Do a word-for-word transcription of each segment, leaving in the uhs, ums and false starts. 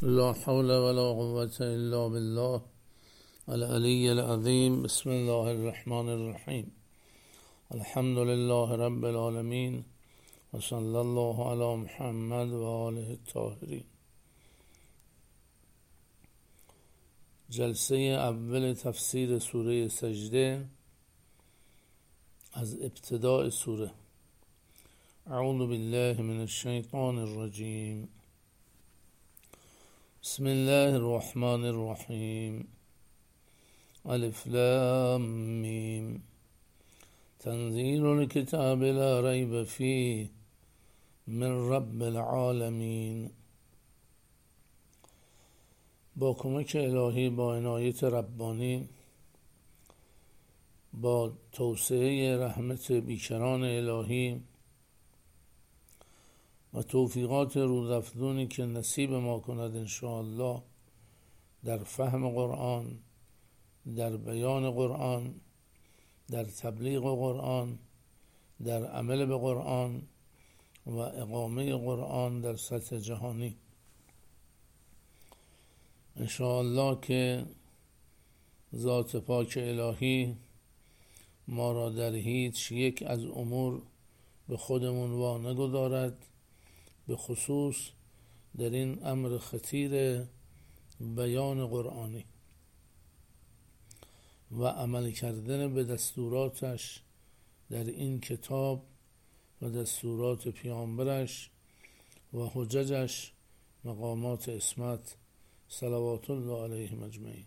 لا حول ولا قوة إلا بالله العلي العظيم. بسم الله الرحمن الرحیم. الحمد لله رب العالمین و صلی الله علی محمد و آله الطاهرین. جلسه اول تفسیر سوره سجده از ابتداء سوره. اعوذ بالله من الشیطان الرجیم. بسم الله الرحمن الرحیم. الف لام میم. تنزیل الکتاب لا ریب فیه من رب العالمین. با کمک الهی، با عنایت ربانی، با توسعه رحمت بیکران الهی و توفیقات روزافزونی که نصیب ما کند انشاءالله در فهم قرآن، در بیان قرآن، در تبلیغ قرآن، در عمل به قرآن و اقامه قرآن در سطح جهانی انشاءالله که ذات پاک الهی ما را در هیچ یک از امور به خودمون وا نگذارد، به خصوص در این امر خطیر بیان قرآنی و عمل کردن به دستوراتش در این کتاب و دستورات پیامبرش و حججش، مقامات عصمت صلوات الله علیهم اجمعین.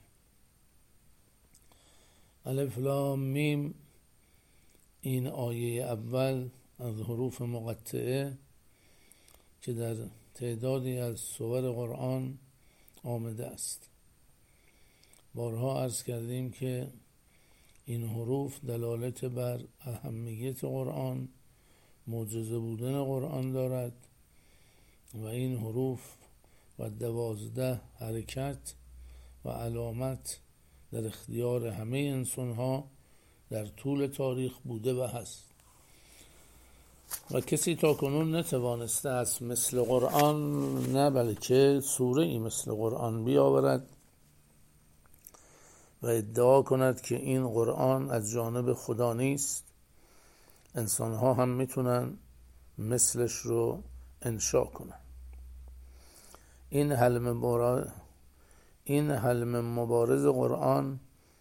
الف لام میم، این آیه اول از حروف مقطعه که در تعدادی از سور قرآن آمده است. بارها عرض کردیم که این حروف دلالت بر اهمیت قرآن، معجزه بودن قرآن دارد و این حروف و دوازده حرکت و علامت در اختیار همه انسانها در طول تاریخ بوده و هست و کسی تا کنون نتوانسته است مثل قرآن، نه بلکه سوره ای مثل قرآن بیاورد و ادعا کند که این قرآن از جانب خدا نیست. انسانها هم میتونن مثلش رو انشا کنن. این حلم مبارز این حلم مبارز قرآن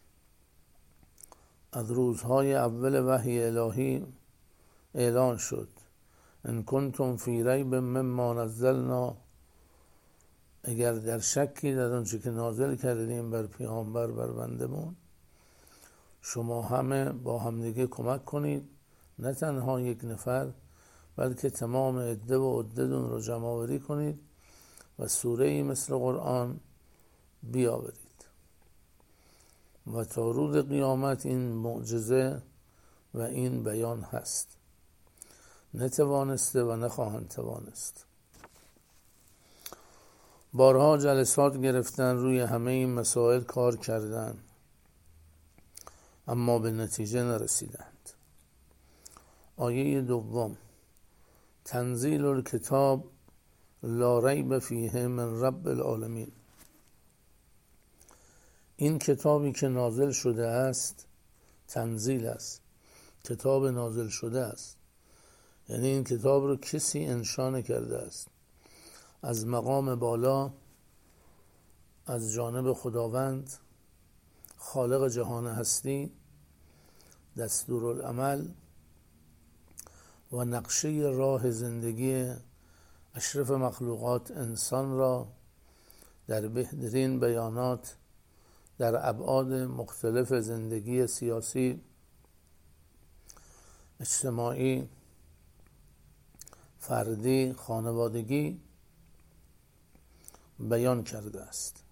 از روزهای اول وحی الهی اعلان شد. ان کنتم فی ریب مما نزلنا، اگر در شکی در آنچه که نازل کردیم بر پیامبر، بر بندمون، شما همه با همدیگه کمک کنید، نه تنها یک نفر بلکه تمام عده و عددون رو جمع آوری کنید و سوره ای مثل قرآن بیاورید و تا روز قیامت این معجزه و این بیان هست. نتوانسته و نخواهند توانست. بارها جلسات گرفتن، روی همه این مسائل کار کردن، اما به نتیجه نرسیدند. آیه دوم، تنزیل الکتاب لا ریب فیه من رب العالمین. این کتابی که نازل شده است تنزیل است، کتاب نازل شده است، یعنی این کتاب رو کسی انشا نکرده است، از مقام بالا، از جانب خداوند خالق جهان هستی دستورالعمل و نقشه راه زندگی اشرف مخلوقات انسان را در بهترین بیانات در ابعاد مختلف زندگی سیاسی، اجتماعی، فردی، خانوادگی بیان کرده است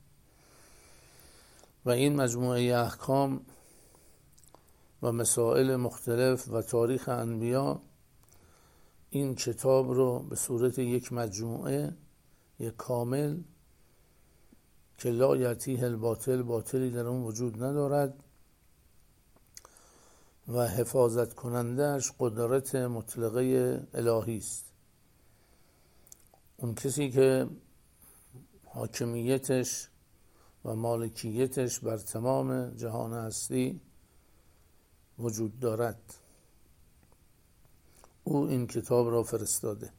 و این مجموعه احکام و مسائل مختلف و تاریخ انبیا این کتاب رو به صورت یک مجموعه یک کامل که لا یأتیه الباطل، باطلی در اون وجود ندارد و حفاظت کنندهش قدرت مطلقه الهی است. اون کسی که حاکمیتش و مالکیتش بر تمام جهان هستی وجود دارد. او این کتاب را فرستاده.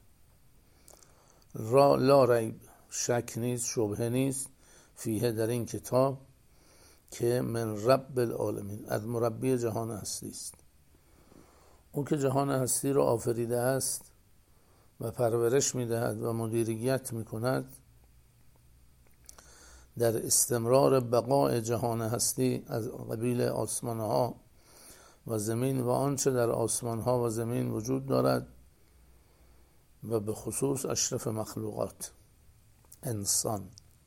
را لا ریب، شک نیست، شبهه نیست، فیه، در این کتاب، که من رب العالمین، از مربی جهان هستی است. او که جهان هستی را آفریده است و پرورش می‌دهد و مدیریت می‌کند، در استمرار بقای جهان هستی از قبیل آسمان‌ها و زمین و آنچه در آسمان‌ها و زمین وجود دارد و به خصوص اشرف مخلوقات، انسان.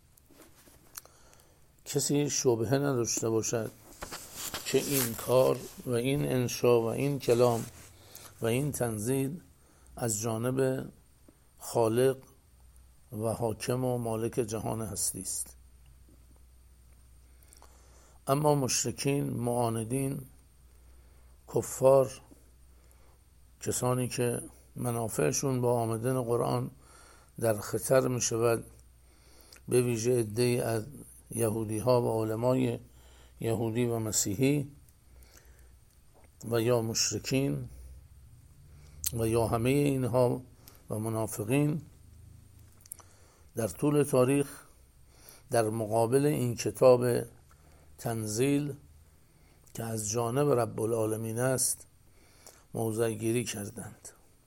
کسی شبهه نداشته باشد که این کار و این انشا و این کلام و این تنزیل از جانب خالق و حاکم و مالک جهان هستی است. اما مشرکین، معاندین، کفار، کسانی که منافعشون با آمدن قرآن در خطر می شود، به ویژه عده‌ای از یهودی ها و علمای یهودی و مسیحی و یا مشرکین و یا همه اینها و منافقین، در طول تاریخ در مقابل این کتاب تنزیل که از جانب رب العالمین است موضع گیری کردند.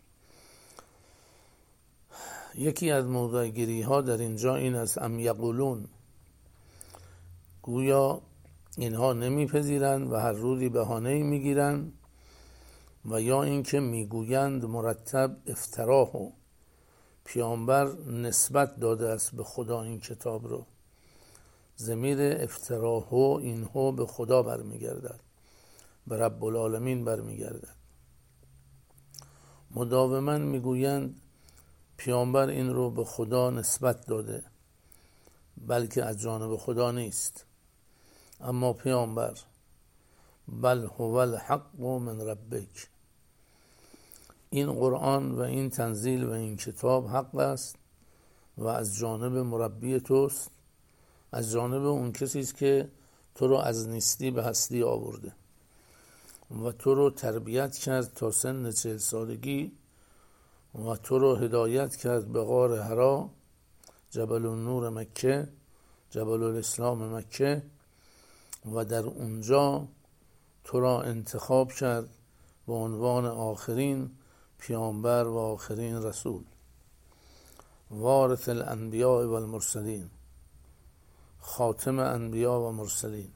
یکی از موضع گیری ها در اینجا این است: ام یقولون، گویا اینها نمیپذیرند و هر روزی بهانه‌ای میگیرند، و یا اینکه میگویند مرتب افتراه و پیامبر نسبت داده است به خدا این کتاب رو. ضمیر افتراه و اینها به خدا برمیگردد، به رب العالمین برمیگردد. مداوما میگویند پیامبر این رو به خدا نسبت داده، بلکه از جانب خدا نیست. اما پیامبر، بل هو الحق من ربک، این قرآن و این تنزیل و این کتاب حق است و از جانب مربی توست، از جانب اون کسی است که تو رو از نیستی به هستی آورده و تو رو تربیت کرد تا سن چهل سالگی و تو رو هدایت کرد به غار حرا، جبل النور مکه، جبل الاسلام مکه، و در اونجا تو را انتخاب کرد به عنوان آخرین پیامبر و آخرین رسول، وارث الانبیاء و المرسلین، خاتم انبیا و مرسلین.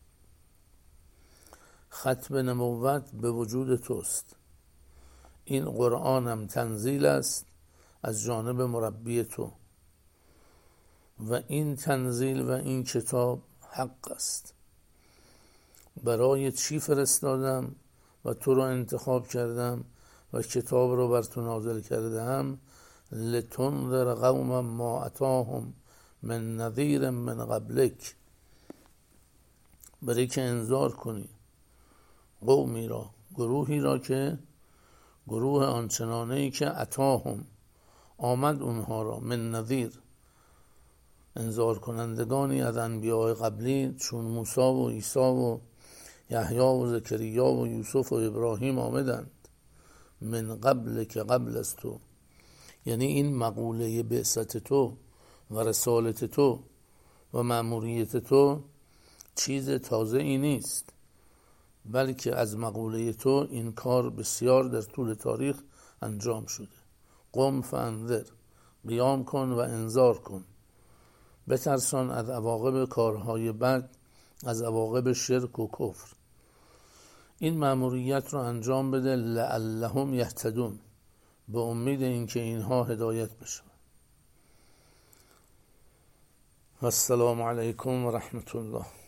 ختم نبوت به وجود توست. این قرآن هم تنزیل است از جانب مربی تو و این تنزیل و این کتاب حق است. برای چی فرستادم و تو رو انتخاب کردم و کتاب رو بر تو نازل کردم؟ لتنذر قوما ما اتاهم من نذیر من قبلک، برای که انذار کنی قومی را، گروهی را که گروه آنچنانهی که اتاهم آمد اونها را، من نذیر، انذار کنندگانی از انبیاء قبلی چون موسی و عیسی و یحیی و زکریا و یوسف و ابراهیم آمدند. من قبل، که قبل از تو، یعنی این مقوله بعثت تو و رسالت تو و مأموریت تو چیز تازه ای نیست، بلکه از مقوله تو این کار بسیار در طول تاریخ انجام شده. قم فانذر، قیام کن و انذار کن، بترسان از عواقب کارهای بد، از عواقب شرک و کفر. این مأموریت رو انجام بده، لعلهم یهتدون، به امید اینکه اینها هدایت بشن. و السلام علیکم و رحمت الله.